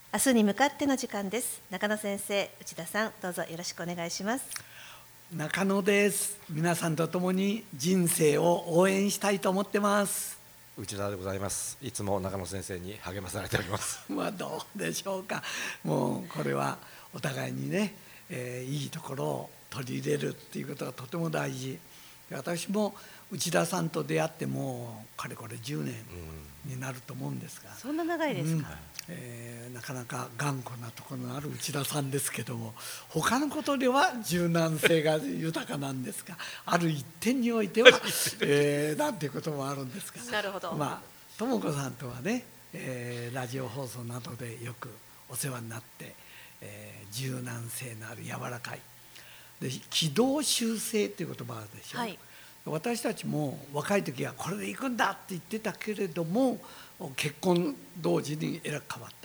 明日に向かっての時間です。中野先生、内田さん、どうぞよろしくお願いします。 中野です。皆さんと共に人生を応援したいと思ってます。 内田でございます。いつも中野先生に励まされております。 どうでしょうか。もうこれはお互いにね、いいところを取り入れるっていうことがとても大事。私も内田さんと出会ってもうかれこれ10年になると思うんですが、 そんな長いですか。 なかなか頑固なところのある内田さんですけども、他のことでは柔軟性が豊かなんですが、ある一点においてはなんていうこともあるんですが、 なるほど。 智子さんとはね、ラジオ放送などでよくお世話になって、柔軟性のある柔らかいで、軌道修正っていう言葉あるでしょ、はい、私たちも若い時はこれで行くんだって言ってたけれども、結婚同時に変わった。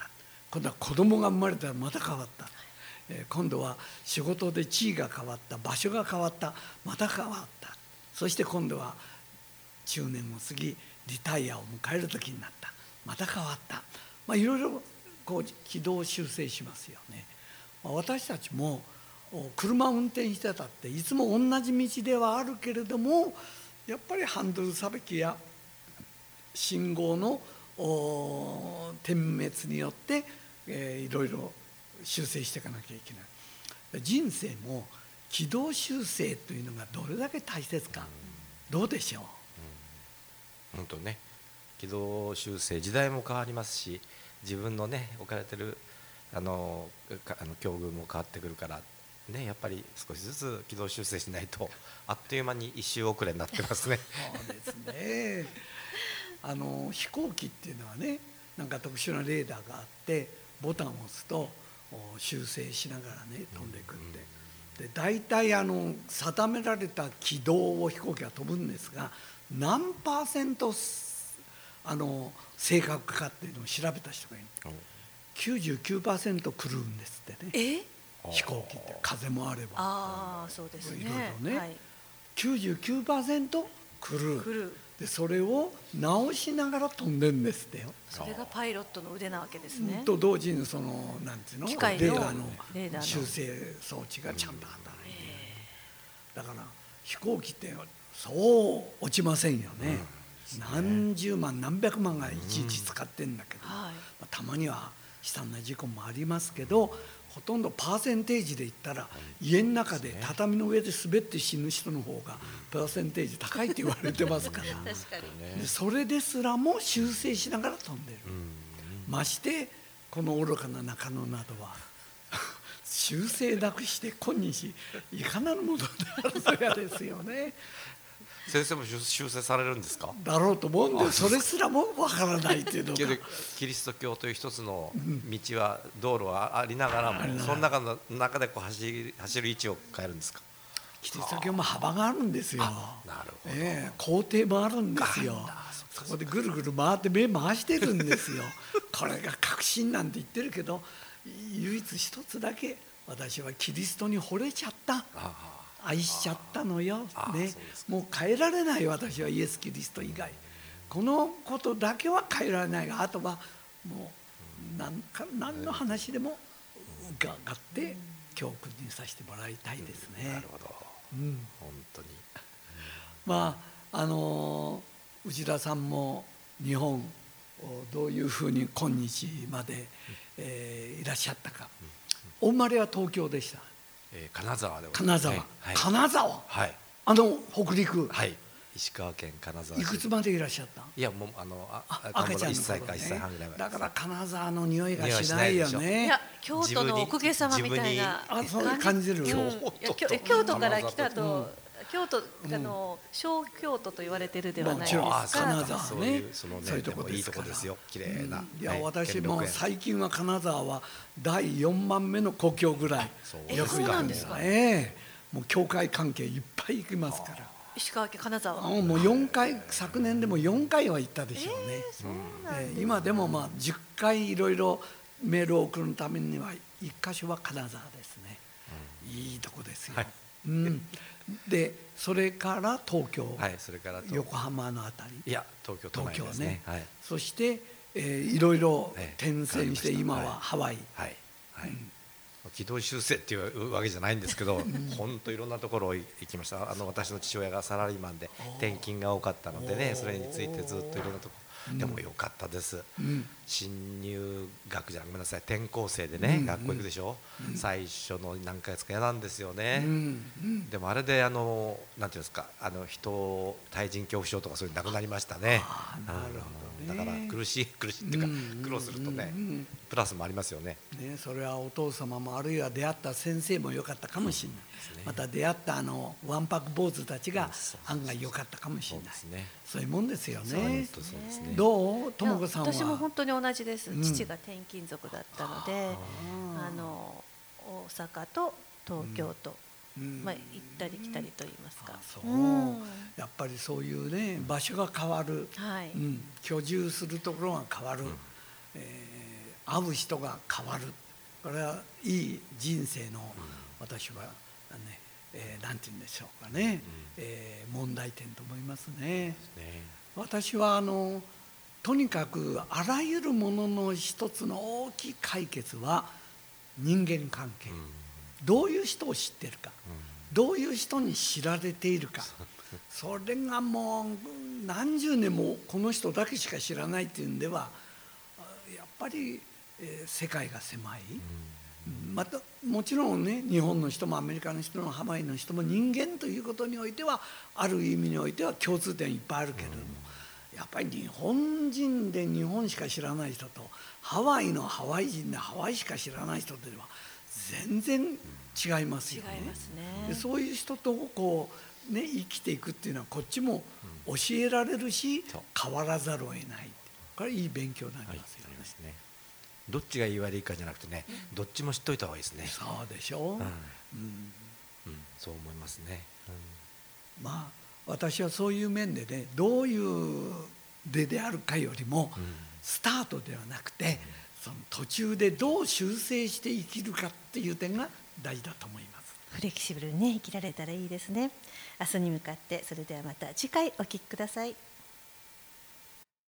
今度は子供が生まれたらまた変わった、今度は仕事で地位が変わった、場所が変わった、また変わった。そして今度は中年を過ぎリタイアを迎える時になった、また変わった。いろいろこう軌道修正しますよね。私たちも車を運転してたっていつも同じ道ではあるけれども、やっぱりハンドルさばきや信号の点滅によって、いろいろ修正していかなきゃいけない。人生も軌道修正というのがどれだけ大切か、どうでしょう。 本当ね、軌道修正、時代も変わりますし、自分のね置かれてる境遇も変わってくるからね、やっぱり少しずつ軌道修正しないとあっという間に一周遅れになってますね。 そうですね。飛行機っていうのはね、なんか特殊なレーダーがあってボタンを押すと修正しながらね飛んでいくって、で大体定められた軌道を飛行機が飛ぶんですが、何%正確かっていうのを調べた人がいる。99% 狂うんですってね。飛行機って風もあれば、 そうですね、 いろいろね、 はい、 99% 狂う。でそれを直しながら飛んでるんですってよ。 それがパイロットの腕なわけですね。 と同時にそのなんていうの、 機械のレーダーの修正装置がちゃんと働いている。だから飛行機ってそう落ちませんよね。何十万何百万がいちいち使ってんだけど、たまには悲惨な事故もありますけど、ほとんどパーセンテージで言ったら家の中で畳の上で滑って死ぬ人の方がパーセンテージ高いって言われてますから確かに。 でそれですらも修正しながら飛んでる。ましてこの愚かな中野などは修正なくして今日いかなるものであるぞやですよね。 先生も修正されるんですか。 だろうと思うんで、それすらもわからないっていうのがキリスト教という一つの道は道路はありながらも、その中でこう走る位置を変えるんですか。 キリスト教も幅があるんですよ。 なるほど、 工程もあるんですよ。そこでぐるぐる回って目回してるんですよ。これが革新なんて言ってるけど、唯一一つだけ私はキリストに惚れちゃった、愛しちゃったのよ、ね、もう変えられない。私はイエス・キリスト以外このことだけは変えられないが、あとはもう何の話でも伺って教訓にさせてもらいたいですね。 なるほど、本当に。 内田さんも日本をどういうふうに今日まで、いらっしゃったか。お生まれは東京でした。 金沢でござい金沢、 ますね。 金沢、 はい、 北陸、 はい、石川県金沢市。 いくつまでいらっしゃった？ いやもう赤ちゃんの頃ね。 1歳か1歳半ぐらいまで。 だから金沢の匂いがしないよね。 いや京都のお公家様みたいなそう感じる。 京都から来たと、京都小京都と言われてるではないですか。 金沢ね、 そういうところいいとこですよ、綺麗な。 いや私も最近は金沢は第4番目の故郷ぐらいよく行くんですか。もう教会関係いっぱい行きますから。 石川県金沢もう4回、昨年でも4回は行ったでしょうね。今でも10回いろいろメールを送るためには1箇所は金沢ですね。いいとこですよ。でそれから東京、 はい、それから横浜のあたり、 いや東京都内ですね。 そして、 いろいろええ転戦して今はハワイ、 はいはい、軌道修正っていうわけじゃないんですけど、本当いろんなところ行きました。私の父親がサラリーマンで転勤が多かったのでね、それについてずっといろんなところ、でも良かったです。新入学じゃごめんなさい、転校生でね、学校行くでしょ、最初の何ヶ月か嫌なんですよね。でもあれでなんていうんですか、対人恐怖症とかそういうのなくなりましたね。だから苦しいっていうか、苦労するとね、プラスもありますよね。 それはお父様もあるいは出会った先生も良かったかもしれない、また出会ったわんぱく坊主たちが案外良かったかもしれない、そういうもんですよね。どう、とも子さんは。 私も本当に同じです。父が転勤族だったので、大阪と東京と、行ったり来たりと言いますか。 やっぱりそういうね、場所が変わる、居住するところが変わる、会う人が変わる、これはいい人生の、私はね、なんて言うんでしょうかね、問題点と思いますね。私はとにかくあらゆるものの一つの大きい解決は人間関係、どういう人を知ってるか、どういう人に知られているか、それがもう何十年もこの人だけしか知らないっていうんではやっぱり世界が狭い。またもちろんね、日本の人もアメリカの人もハワイの人も人間ということにおいてはある意味においては共通点いっぱいあるけれども、やっぱり日本人で日本しか知らない人とハワイのハワイ人でハワイしか知らない人では全然違いますよね。でそういう人とこう、ね、生きていくっていうのはこっちも教えられるし、変わらざるを得ない、これいい勉強になりますよね。 どっちがいい悪いかじゃなくてね、どっちも知っといた方がいいですね。 そうでしょう。 そう思いますね。 まあ私はそういう面でね、どういう出であるかよりも、スタートではなくて、その途中でどう修正して生きるかっていう点が大事だと思います。 フレキシブルにね、生きられたらいいですね。明日に向かって、それではまた次回お聞きください。